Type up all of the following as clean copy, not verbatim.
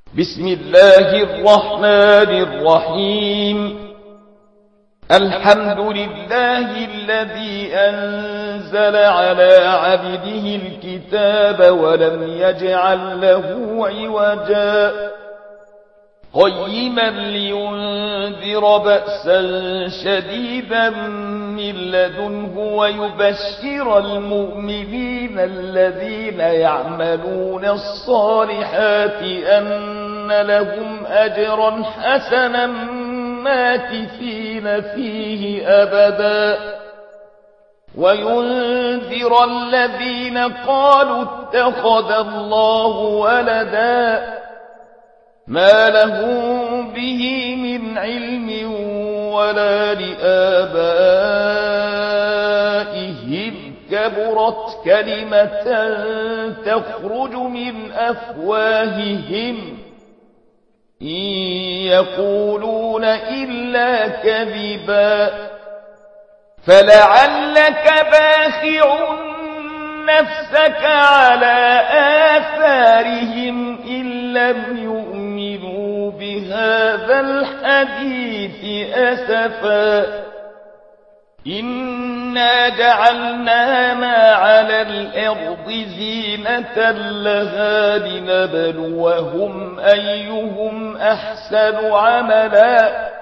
بسم الله الرحمن الرحيم. الحمد لله الذي أنزل على عبده الكتاب ولم يجعل له عوجا قيما لينذر بأسا شديدا من لدنه ويبشر المؤمنين الذين يعملون الصالحات أن لهم أجرا حسنا ماكثين فيه أبدا وينذر الذين قالوا اتخذ الله ولدا ما لهم به من علم ولا لآبائهم كبرت كلمة تخرج من أفواههم إن يقولون إلا كذبا فلعلك باخع نفسك على آثارهم إن لم يؤمنوا بهذا الحديث أسفا إنا جعلنا ما على الأرض زينة لها لنبلوهم أيهم أحسن عملا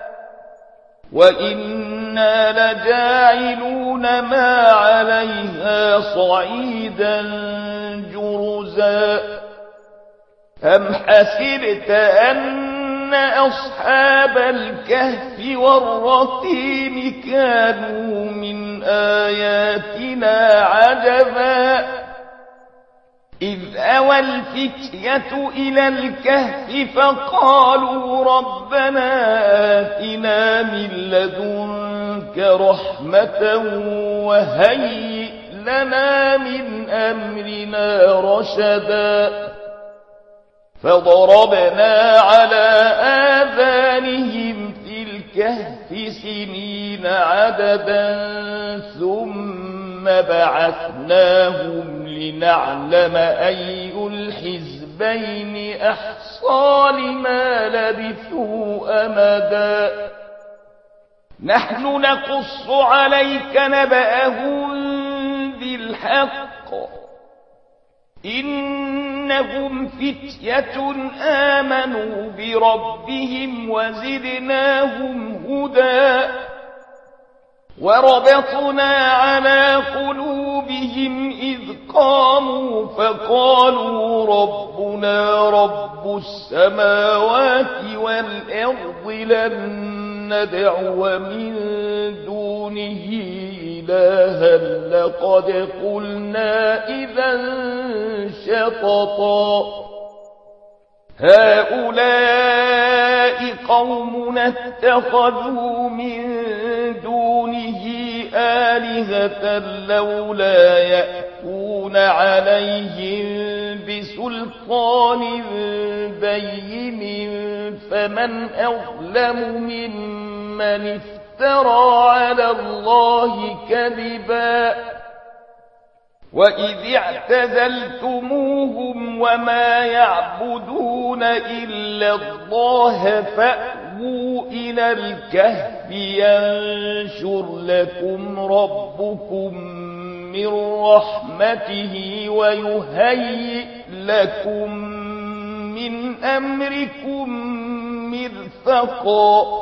وإنا لجاعلون ما عليها صعيدا جرزا أم حسبت أن أصحاب الكهف والرقيم كانوا من آياتنا عجبا إذ أوى الفتية إلى الكهف فقالوا ربنا آتنا من لدنك رحمة وهيئ لنا من أمرنا رشدا فضربنا على آذانهم في الكهف سنين عددا ثم بعثناهم لنعلم أي الحزبين أحصى لما لبثوا أمدا نحن نقص عليك نبأهم بالحق إنهم فتية آمنوا بربهم وزدناهم هدى وربطنا على قلوبهم إذ قاموا فقالوا ربنا رب السماوات والأرض لن ندعو من دونه إلها لقد قلنا إذا شططا هؤلاء قومنا اتخذوا من دونه آلهة لولا يأتون عليهم بسلطان بين فمن أظلم ممن افترى على الله كذبا وإذ اعتزلتموهم وما يعبدون إلا الله فأووا إلى الكهف ينشر لكم ربكم من رحمته ويهيئ لكم من أمركم مرفقا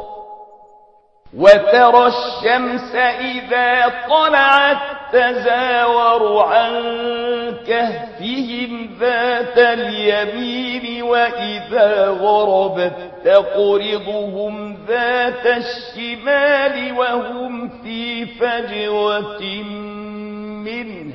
وترى الشمس إذا طلعت تزاور عن كهفهم ذات اليمين وإذا غربت تقرضهم ذات الشمال وهم في فجوة منه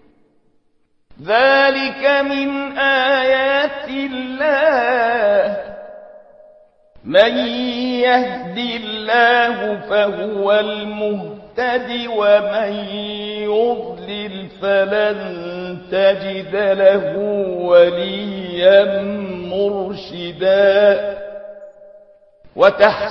ذلك من آيات الله من يهد الله فهو المهتد ومن يضلل فلن تجد له وليا مرشدا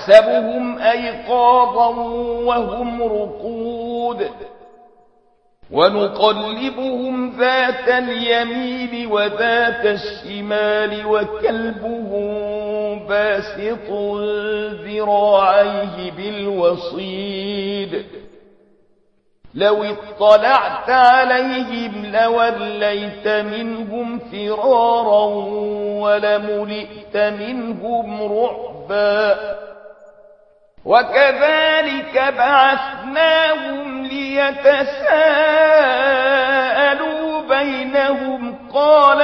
وتحسبهم أيقاظا وهم رقود ونقلبهم ذات اليمين وذات الشمال وكلبهم باسط ذراعيه بالوصيد لو اطلعت عليهم لوليت منهم فرارا ولملئت منهم رعبا وكذلك بعثناهم ليتساءلوا بينهم قال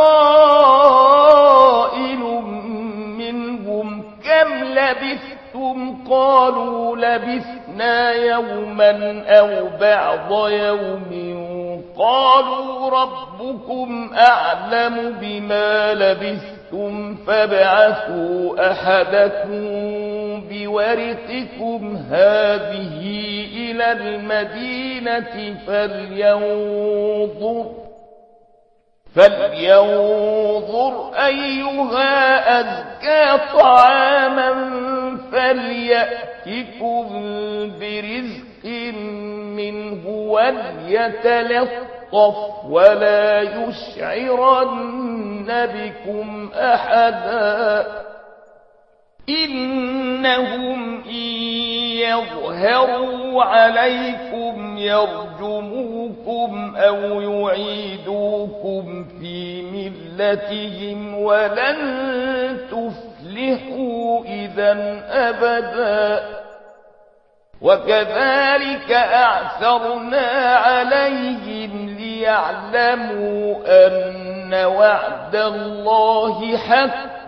قائل منهم كم لبثتم قالوا لبثنا يوما أو بعض يوم قالوا ربكم أعلم بما لبثتم فابعثوا أحدكم بورقكم هذه إلى المدينة فلينظر أيها أزكى طعاما فليأتكم برزق منه وليتلطف ولا يشعرن بكم أحدا إنهم إن يظهروا عليكم يرجموكم أو يعيدوكم في ملتهم ولن تفلحوا إذا أبدا وكذلك أعثرنا عليهم ليعلموا أن وعد الله حق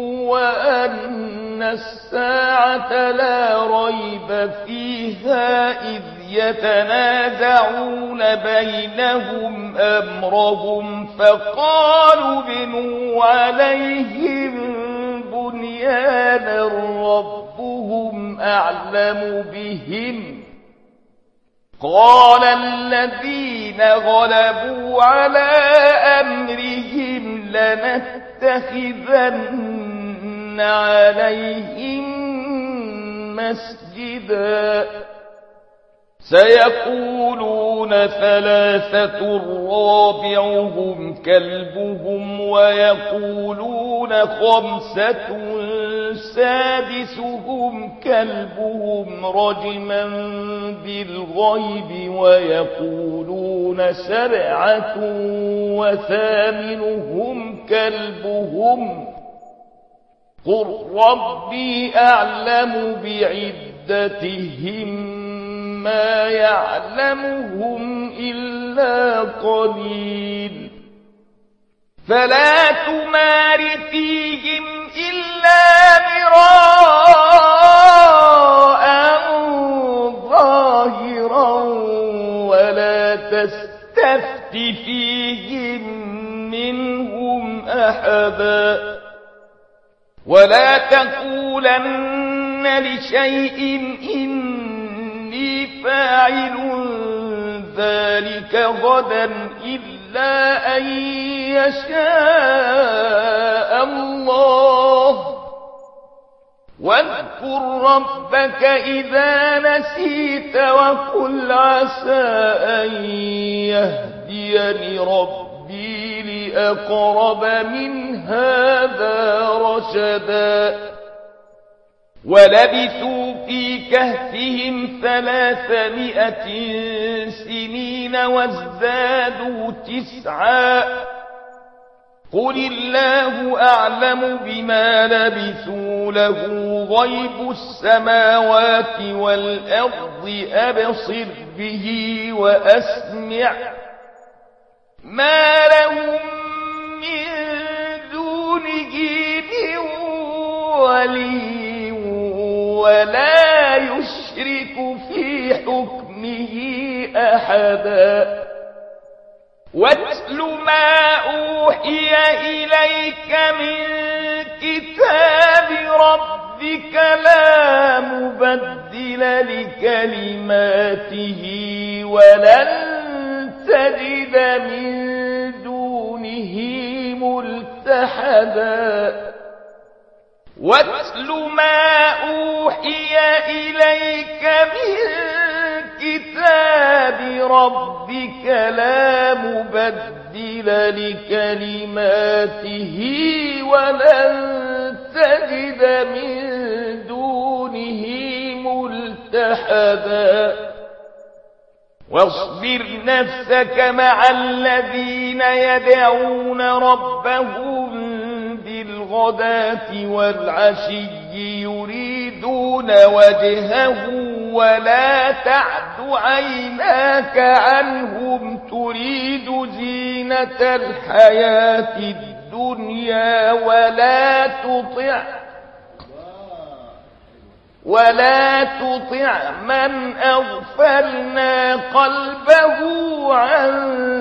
وأن الساعة لا ريب فيها إذ يتنازعون بينهم أمرهم فقالوا بنوا عليهم بنيانا ربهم أعلم بهم قال الذين غلبوا على أمرهم لنتخذن عليهم مسجدا سيقولون ثلاثة رابعهم كلبهم ويقولون خمسة سادسهم كلبهم رجما بالغيب ويقولون سبعة وثامنهم كلبهم قل ربي أعلم بعدتهم ما يعلمهم إلا قليل فلا تمار فيهم إلا مراء ظاهرا ولا تستفت فيهم منهم أحدا ولا تقولن لشيء إني فاعل ذلك غدا إلا أن يشاء الله واذكر ربك إذا نسيت وقل عسى أن يهديني ربي لأقرب من هذا رشدا ولبثوا في كهفهم 300 سنين وازدادوا 9 قل الله أعلم بما لبثوا له غيب السماوات والأرض أبصر به وأسمع ما لهم من دونه من ولي ولا يشرك في حكمه أحدا واتل ما أوحي إليك من كتاب ربك لا مبدل لكلماته ولن تجد من دونه ملتحدا واتل ما أوحي إليك من كتاب ربك لا مبدل لكلماته ولن تجد من دونه ملتحدا واصبر نفسك مع الذين يدعون ربهم بالغداة والعشي يريدون وجهه ولا تعد عيناك عنهم تريد زينة الحياة الدنيا ولا تطع من أغفلنا قلبه عن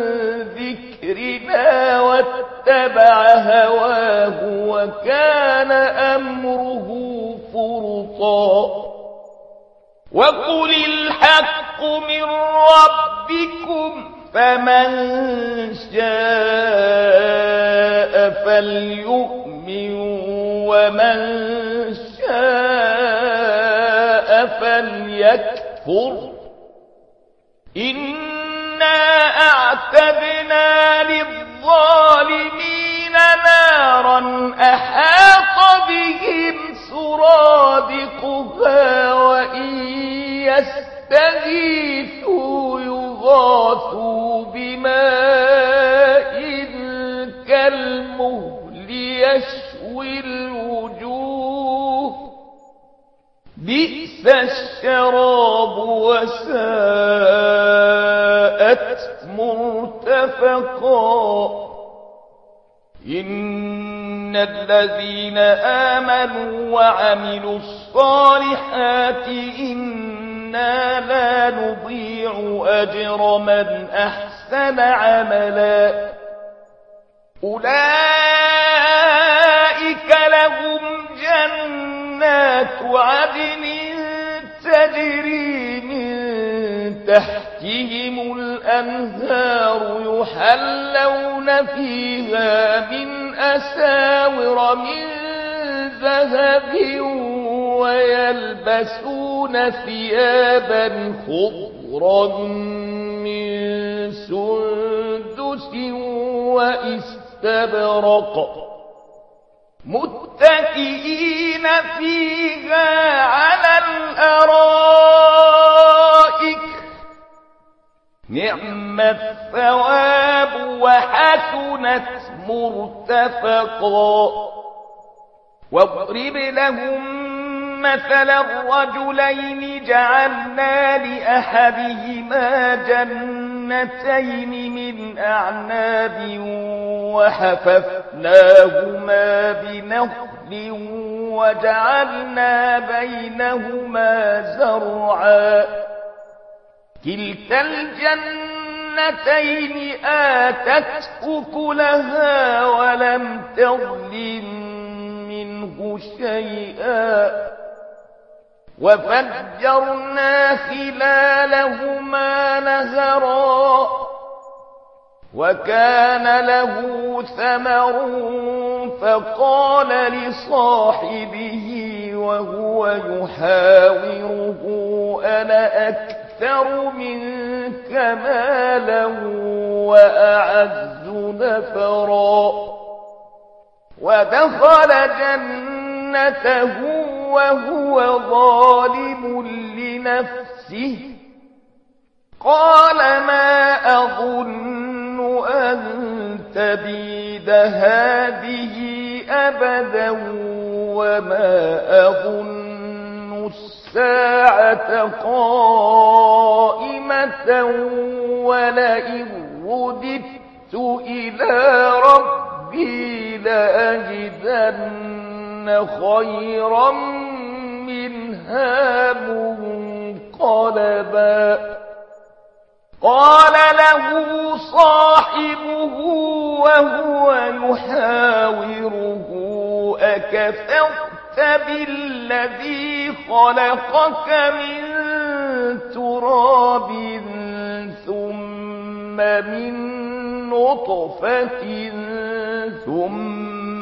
ذكرنا واتبع هواه وكان أمره فرطا وقل الحق من ربكم فمن شاء فليؤمن ومن شاء فليكفر إنا أعتدنا للظالمين نارا أحاط بهم سرادقها وإن يستغيثوا يغاثوا بماء كالمهل يشوي الوجوه بئس الشراب وساءت مرتفقا إن الذين آمنوا وعملوا الصالحات إنا لا نضيع أجر من أحسن عملا أولئك لهم جنات عدن تجري من تحتهم الأنهار يحلون فيها من أساور من ذهب ويلبسون ثيابا خضرا من سندس وإستبرق متكئين فيها على الأرائك نعم الثواب وحسنت مرتفقا واضرب لهم مثلا الرجلين جعلنا لأحدهما جنتين من أعناب وحففناهما بنخل وجعلنا بينهما زرعا كلتا الجنتين آتت أكلها ولم تظلم منه شيئا وفجرنا خلالهما نهرا وكان له ثمر فقال لصاحبه وهو يحاوره أنا أكثر منك مالا وأعز نفرا ودخل جنته وهو ظالم لنفسه قال ما أظن أن تبيد هذه أبدا وما أظن الساعة قائمة ولئن رددت إلى ربي لأجدن خيرا منها منقلبا قال له صاحبه وهو يحاوره أكفرت بالذي خلقك من تراب ثم من نطفة ثم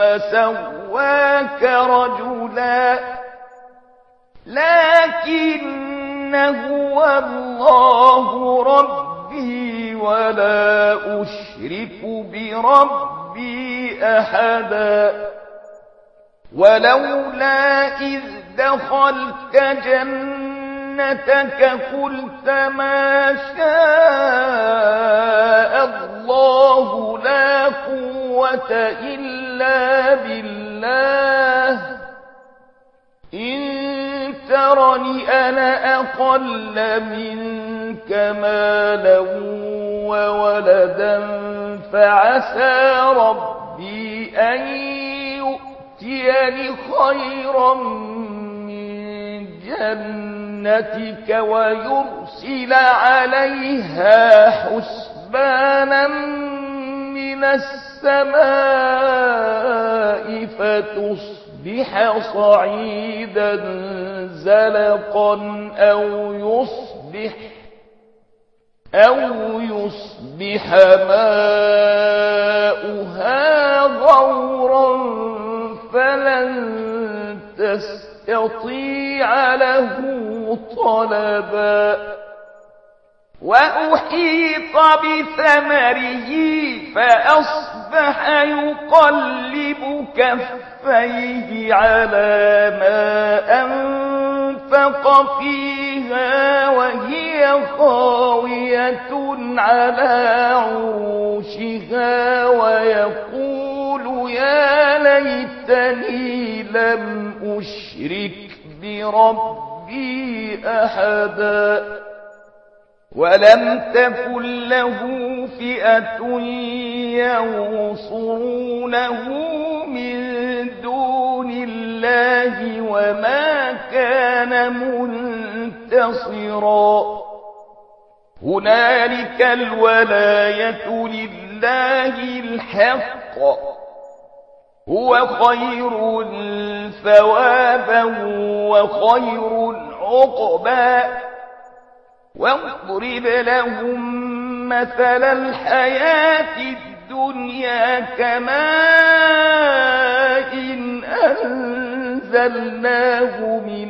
سواك رجلا لكن هو الله ربي ولا أشرك بربي أحدا ولولا إذ دخلت جنتك قلت ما شاء الله لا قوة إلا بالله إن ترني أنا أقل منك مالا وولدا فعسى ربي أن يؤتيني خيرا من جنتك ويرسل عليها حسبانا من السماء فتصبح صعيدا زلقا أو يصبح ماؤها غورا فلن تستطيع له طلبا وأحيط بثمره فأصبح يقلب كفيه على ما أنفق فيها وهي خاوية على عروشها ويقول يا ليتني لم أشرك بربي أحدا ولم تكن له فئة ينصرونه من دون الله وما كان منتصرا هنالك الولاية لله الحق هو خير ثوابا وخير عقبا واضرب لهم مثل الحياة الدنيا كماء أنزلناه من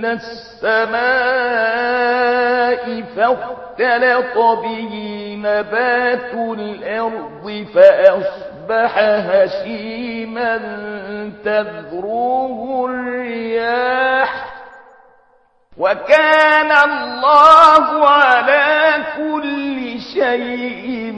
السماء فاختلط به نبات الأرض فأصبح هشيما تذروه الرياح وكان الله على كل شيء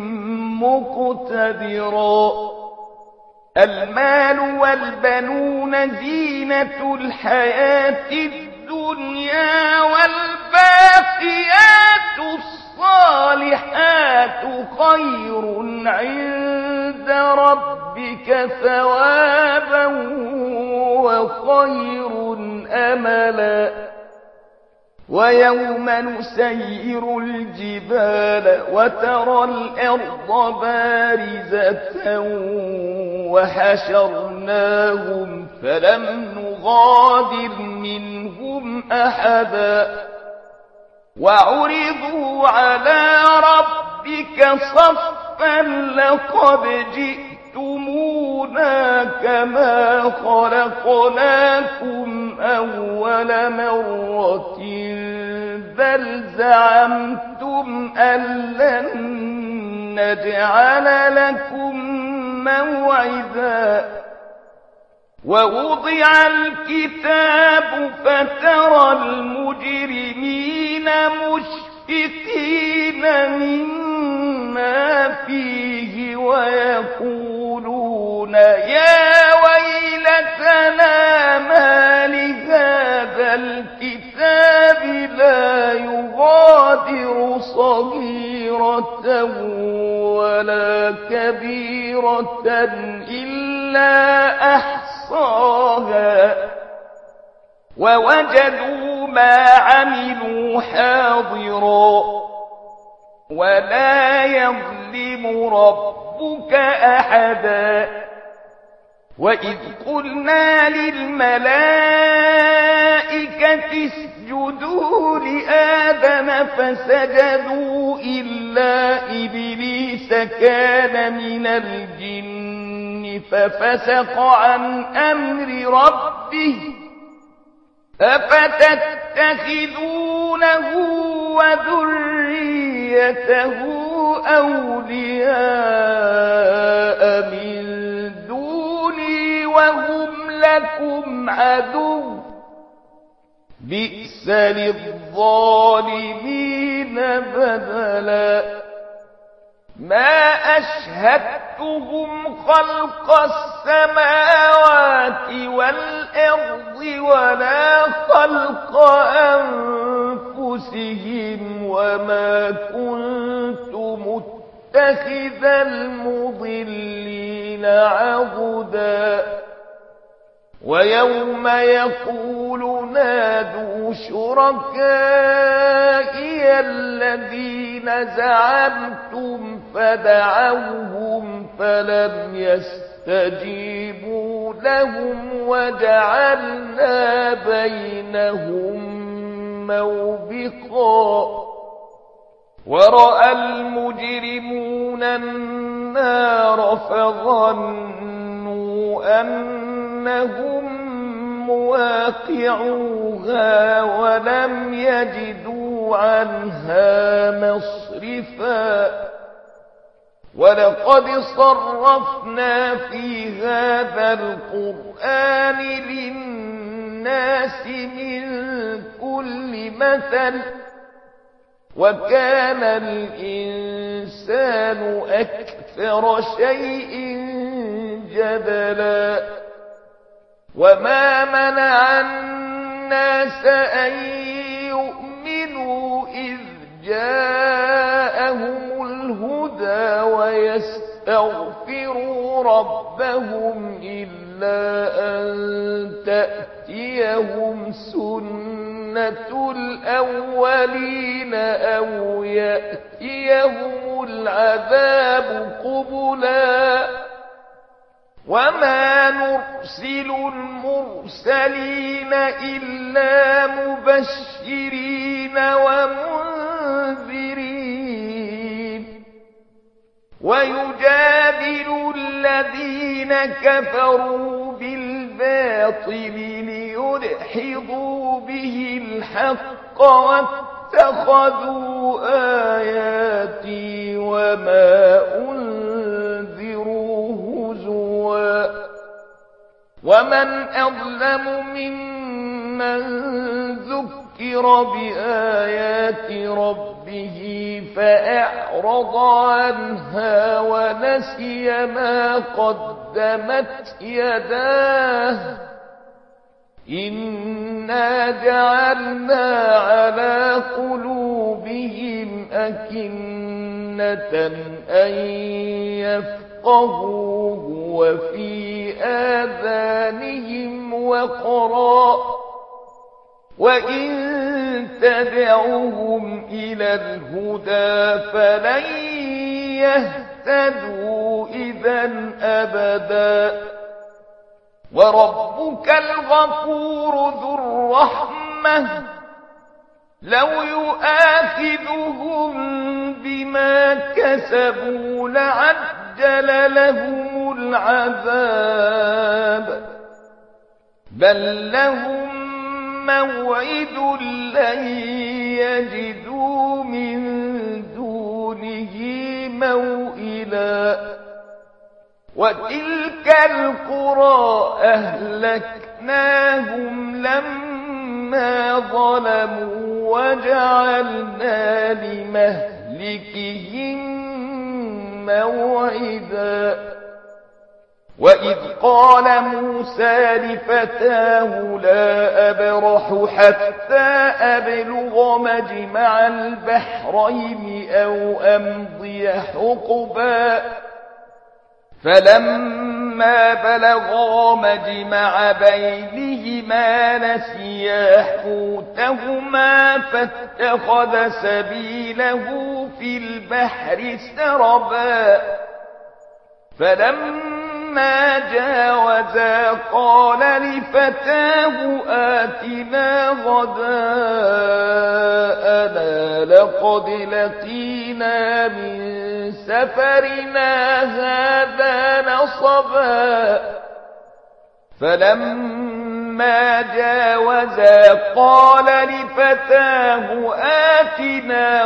مقتدرا المال والبنون زينة الحياة الدنيا والباقيات الصالحات خير عند ربك ثوابا وخير أملا ويوم نسير الجبال وترى الأرض بارزة وحشرناهم فلم نغادر منهم أحدا وعرضوا على ربك صفا لقد جئتمونا كما خلقناكم أول مرة بل زعمتم أن لن نجعل لكم موعدا ووضع الكتاب فترى المجرمين مشفقين مما فيه ويقولون يا ويلتنا ما لهذا الكتاب لا يغادر صغيرة ولا كبيرة إلا أحصاها ووجدوا ما عملوا حاضرا ولا يظلم ربك أحدا وإذ قلنا للملائكة اسجدوا لآدم فسجدوا إلا إبليس كان من الجن ففسق عن أمر ربه أفتتخذونه تتخذونه وذريته أولياء من دوني وهم لكم عدو بئس للظالمين بدلا ما أشهدتهم خلق السماوات والأرض ولا خلق أنفسهم وما كنت متخذ المضلين عضدا ويوم يقول نادوا شركائي الذين زعمتم فدعوهم فلم يستجيبوا لهم وجعلنا بينهم موبقا ورأى المجرمون النار فظنوا أنهم مواقعوها ولم يجدوا عنها مصرفا ولقد صرفنا في هذا القرآن للناس من كل مثل وكان الإنسان أكثر شيء جدلا وما منع الناس أن يؤمنوا إذ جاءهم الهدى ويستغفروا ربهم إلا أن تأتيهم سنة الأولين أو يأتيهم العذاب قبلا وما نرسل المرسلين إلا مبشرين ومنذرين ويجادل الذين كفروا بالباطل ليدحضوا به الحق واتخذوا آياتي وما أنذروا هزوا ومن أظلم ممن ذكر بآيات ربه فأعرض عنها ونسي ما قدمت يداه إنا جعلنا على قلوبهم أكنة أن يفقهوه وفي آذانهم وقرا وإن تدعوهم إلى الهدى فلن يهتدوا إذا أبدا وربك الغفور ذو الرحمة لو يؤاخذهم بما كسبوا لعجل لهم العذاب بل لهم موعد لن يجدوا من دونه موئلا وتلك القرى أهلكناهم لما ظلموا وجعلنا لمهلكهم موعدا وإذ قال موسى لفتاه لا أبرح حتى أبلغ مجمع البحرين أو أمضي حقبا فلما بلغا مجمع بينهما نسيا حوتهما فاتخذ سبيله في البحر سربا فلما جاوزا قال لفتاه آتنا غداءنا لقد لقينا من سفرنا هذا نصبا فلما فلما جاوزا قال لفتاه آتنا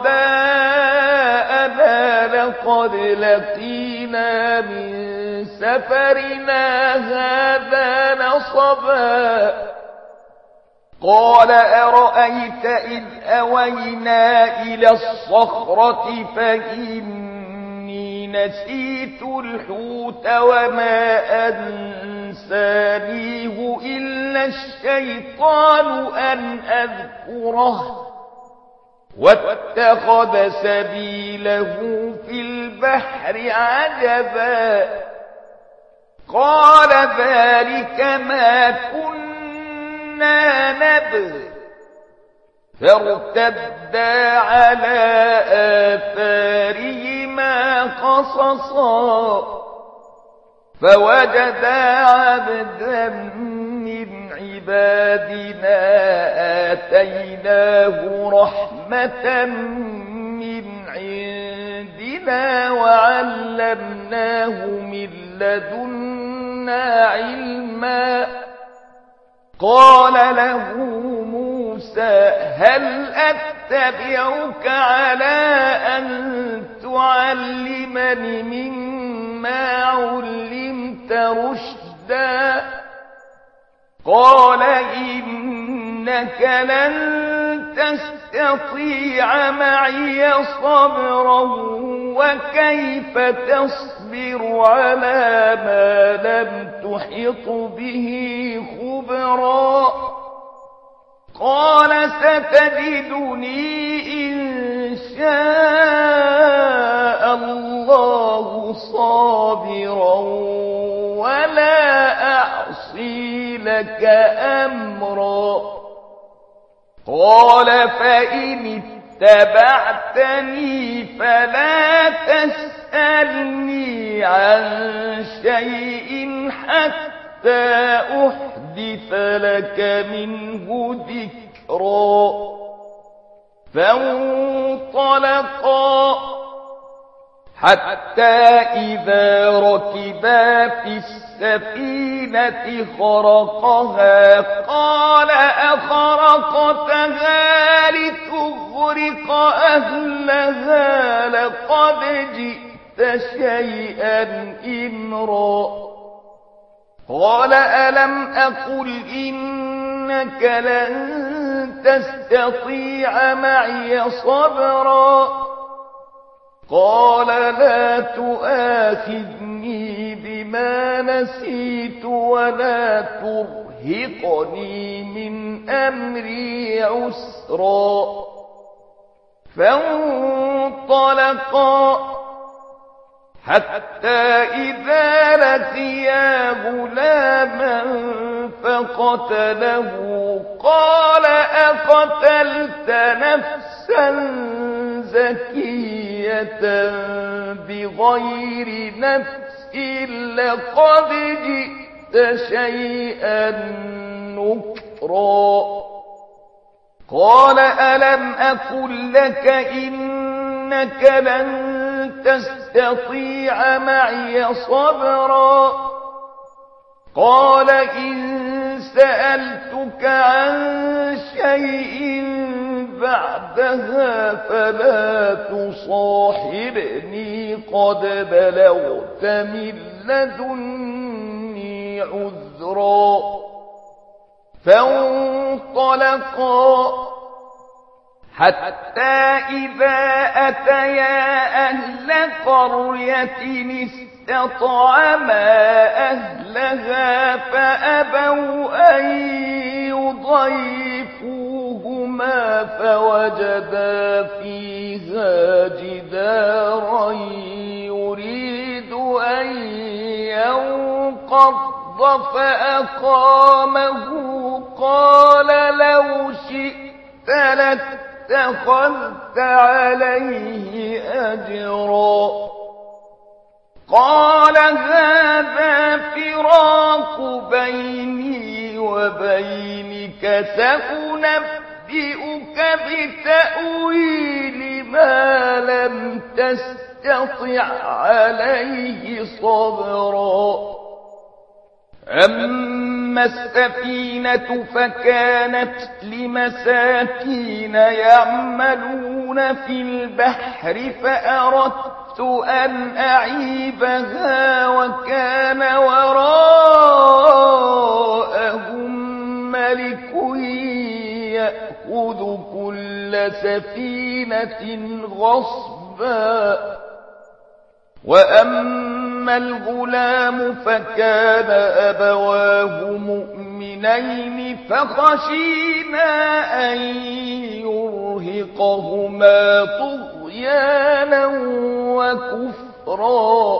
غداءنا لقد لقينا من سفرنا هذا نصبا قال أرأيت إذ أوينا إلى الصخرة فإني نسيت الحوت وما أنسانيه إلا الشيطان أن أذكره واتخذ سبيله في البحر عجبا قال ذلك ما كنا نبغ فارتدا على آثارهما قصصا فوجدا عبدا من عبادنا آتيناه رحمة من عندنا وعلمناه من لدنا علما قال له موسى هل أتبعك على أن تعلمني مما علمت رشدا قال إنك لن تستطيع معي صبرا وكيف تصبر على ما لم تحط به خبرا قال ستجدني إن شاء الله صابرا ولا أعصي لك أمرا قال فإن اتبعتني فلا تسألني عن شيء حتى أحدث لك منه ذكرا فانطلقا حتى إذا ركبا في السفينة خرقها قال أخرقتها لتغرق أهلها لقد جئت شيئا إمرا قال ألم أقل إنك لن تستطيع معي صبرا قال لا تؤاخذني بما نسيت ولا ترهقني من أمري عسرا فانطلقا حتى إذا لقيا غلاما فقتله قال أقتلت نفسا زكية بغير نفس لقد جئت شيئا نكرا قال ألم أقل لك إنك لن تستطيع معي صبرا قال إن سألتك عن شيء بعدها فلا تصاحبني قد بلغت من لدني عذرا فانطلقا حتى إذا أتيا أهل قرية استطعما أهلها فأبوا أن يضيفوهما فوجدا فيها جدارا يريد أن ينقض فأقامه قال لو شئت لاتخذت عليه أجرا قال هذا فراق بيني وبينك سأنبئك بتأويل ما لم تستطع عليه صبرا أما أما السفينة فكانت لمساكين يعملون في البحر فأردت أن أعيبها وكان وراءهم ملك يأخذ كل سفينة غصبا وأما الغلام فكان أبواه مؤمنين فخشينا أن يرهقهما طغيانا وكفرا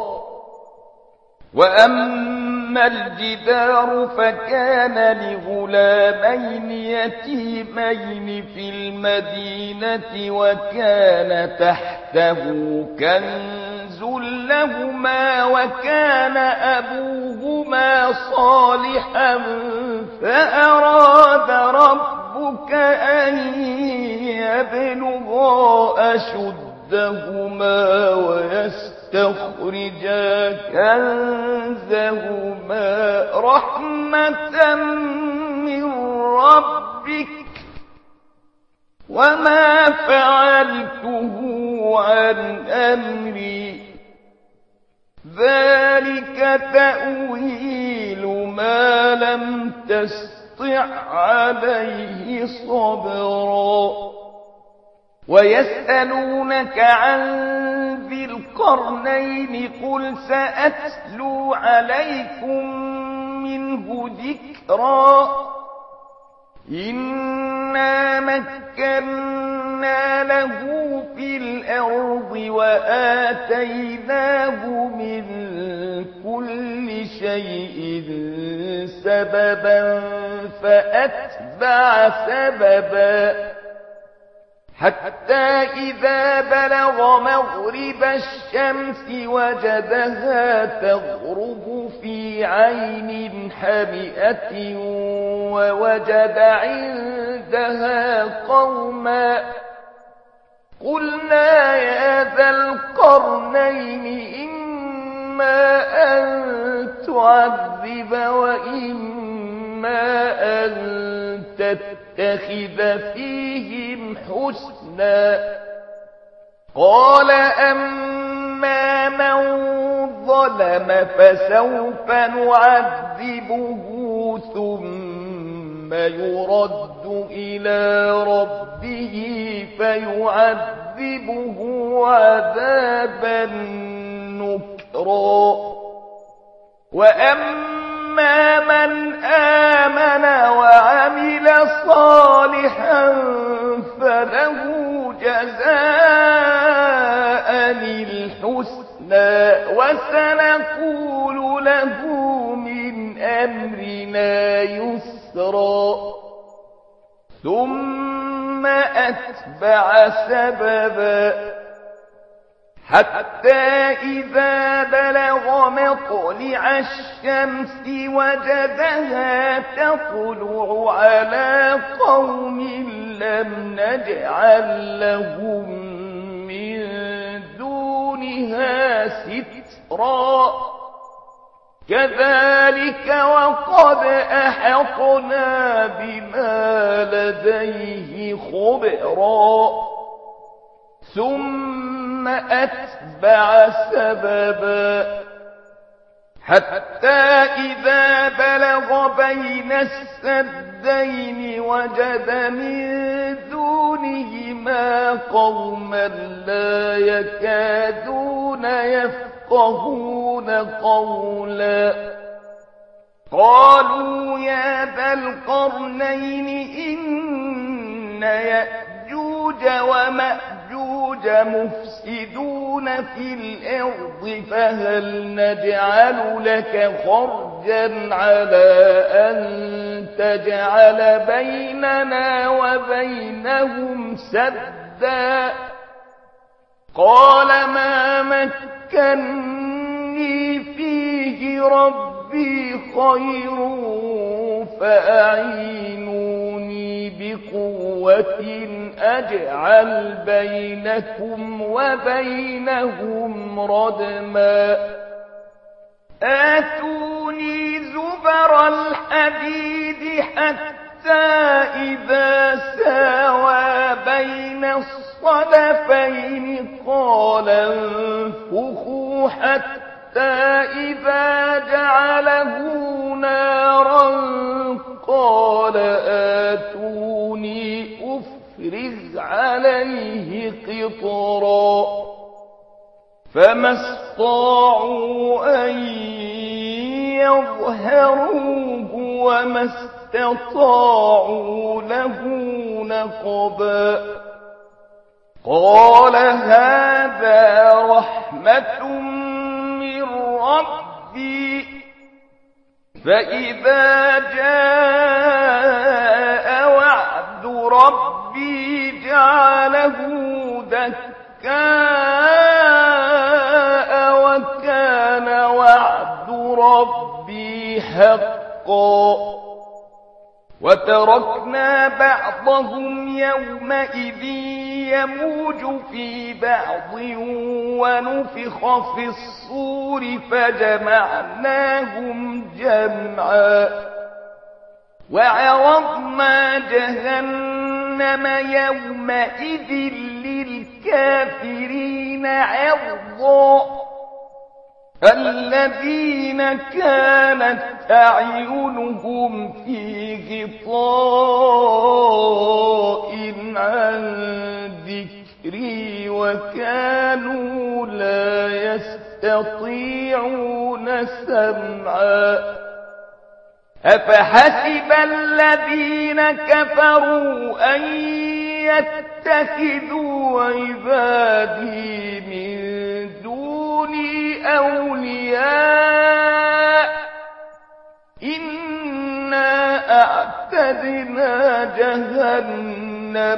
وأما الجدار فكان لغلامين يتيمين في المدينة وكان تحته كنز لهما وكان أبوهما صالحا فأراد ربك أن يبلغا أشدهما ويستخرجا كنزهما رحمة من ربك وما فعلته عن أمري ذلك تأويل ما لم تستطع عليه صبرا ويسألونك عن ذي القرنين قل سأتلو عليكم منه ذكرا إنا مكنا له في الأرض وآتيناه من كل شيء سببا فأتبع سببا حتى إذا بلغ مغرب الشمس وجدها تغرب في عين حمئة ووجد عندها قوما قلنا يا ذا القرنين إما أن تعذب وإما أن تتخذ فيهم حسنا قال أما من ظلم فسوف نعذبه ثم يرد إلى ربه فيعذبه عذابا نكرا وأما من آمن وعمل صالحا فله جزاء الحسنى وسنقول له من أمرنا يسرا ثم أتبع سببا حتى إذا بلغ مطلع الشمس وجدها تطلع على قوم لم نجعل لهم من دونها سترا كذلك وقد أحطنا بما لديه خبرا ثم أتبع سببا حتى إذا بلغ بين السدين وجد من دونهما قوما لا يكادون يفقهون قولا قالوا يا ذا القرنين إن يأجوج ومأجوج مفسدون في الأرض فهل نجعل لك خرجا على أن تجعل بيننا وبينهم سدا قال ما مكني فيه ربي خير فأعينوني بقوة أجعل بينكم وبينهم ردما آتوني زبر الحديد حتى إذا ساوى بين الصدفين قال انفخوا حتى إذا جعله نارا قال آتوني أفرغ عليه قطرا فما استطاعوا أن يظهروه وما استطاعوا له نقبا قال هذا رحمة من ربي فإذا جاء وعد ربي جعله دكاء وكان وعد ربي حقا وتركنا بعضهم يومئذ يموج في بعض ونفخ في الصور فجمعناهم جمعا وعرضنا جهنم يومئذ للكافرين عرضا الذين كانت أعينهم في غطاء عن ذكري وكانوا لا يستطيعون سمعا أفحسب الذين كفروا أن يتخذوا عبادي من دوني أولياء إنا أعتدنا جهنم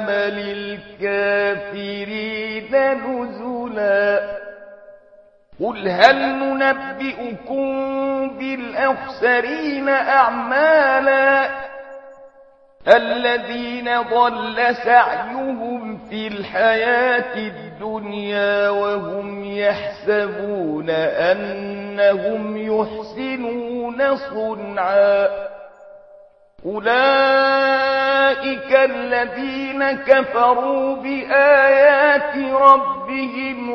للكافرين نزلا قل هل ننبئكم بالأخسرين أعمالا الذين ضل سعيهم في الحياة الدنيا وهم يحسبون أنهم يحسنون صنعا أولئك الذين كفروا بآيات ربهم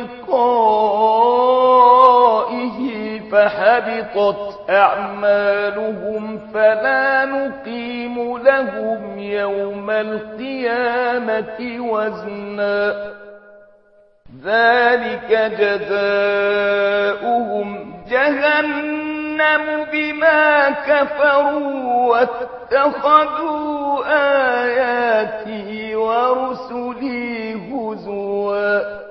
ولقائه فحبطت أعمالهم فلا نقيم لهم يوم القيامة وزنا ذلك جزاؤهم جهنم بما كفروا واتخذوا آياتي ورسلي هزوا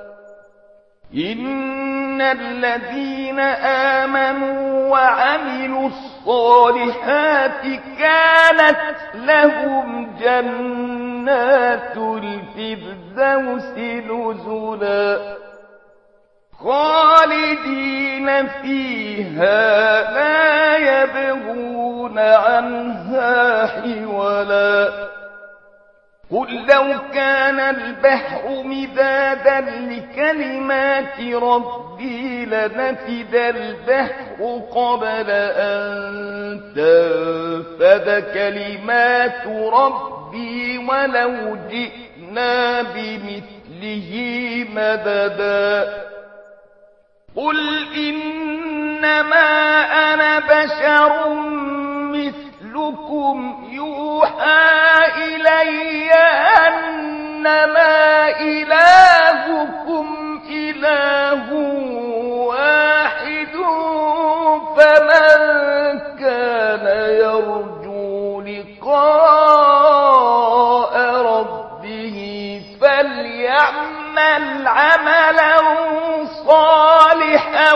إن الذين آمنوا وعملوا الصالحات كانت لهم جنات الفردوس نزلا خالدين فيها لا يبغون عنها حولا قل لو كان البحر مدادا لكلمات ربي لنفد البحر قبل أن تنفد كلمات ربي ولو جئنا بمثله مددا قل إنما أنا بشر مثلكم يوحى إلي أنما إلهكم إله واحد فمن كان يرجو لقاء ربه فليعمل عملا صالحا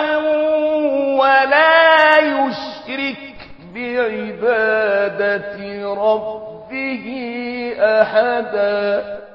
ولا يشرك بعبادة ربه أحدا